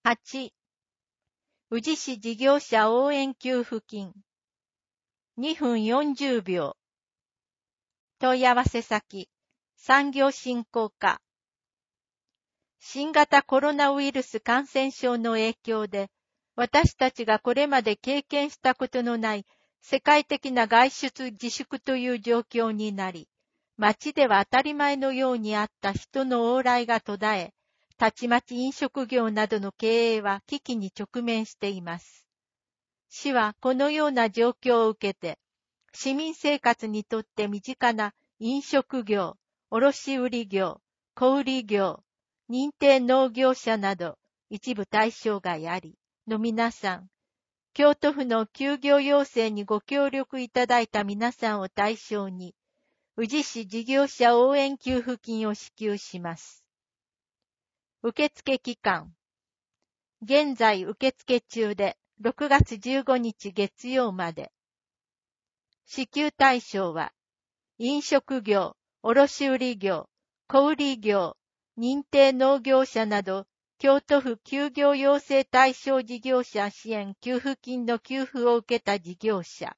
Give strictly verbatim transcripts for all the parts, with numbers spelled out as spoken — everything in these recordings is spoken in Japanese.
はち、宇治市事業者応援給付金。にふんよんじゅうびょう。問い合わせ先、産業振興課。新型コロナウイルス感染症の影響で、私たちがこれまで経験したことのない世界的な外出自粛という状況になり、街では当たり前のようにあった人の往来が途絶え、たちまち飲食業などの経営は危機に直面しています。市はこのような状況を受けて、市民生活にとって身近な飲食業、卸売業、小売業、認定農業者など一部対象外ありの皆さん、京都府の休業要請にご協力いただいた皆さんを対象に、宇治市事業者応援給付金を支給します。受付期間。現在受付中でろくがつじゅうごにち月曜まで。支給対象は、飲食業、卸売業、小売業、認定農業者など、京都府休業要請対象事業者支援給付金の給付を受けた事業者。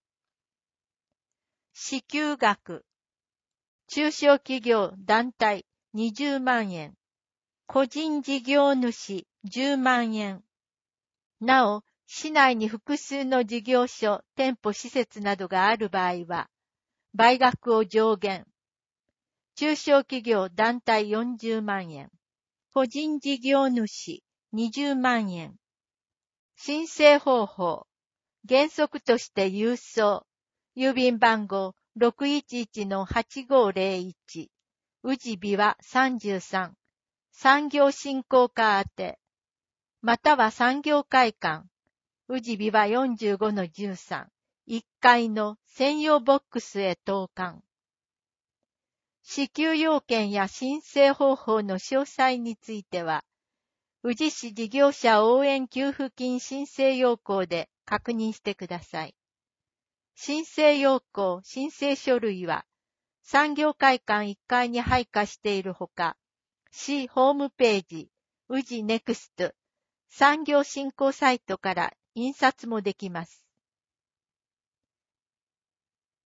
支給額。中小企業団体にじゅうまんえん。個人事業主じゅうまんえん。なお、市内に複数の事業所、店舗施設などがある場合は、倍額を上限。中小企業団体よんじゅうまんえん。個人事業主にじゅうまんえん。申請方法。原則として郵送。郵便番号 ろくいちいちのはちごーぜろいち。宇治美和さんじゅうさん。産業振興課宛て。または産業会館。宇治美和 よんじゅうごのじゅうさん。いっかいの専用ボックスへ投函。支給要件や申請方法の詳細については、宇治市事業者応援給付金申請要項で確認してください。申請要項、申請書類は、産業会館いっかいに配下しているほか、市ホームページ、宇治ネクスト、産業振興サイトから印刷もできます。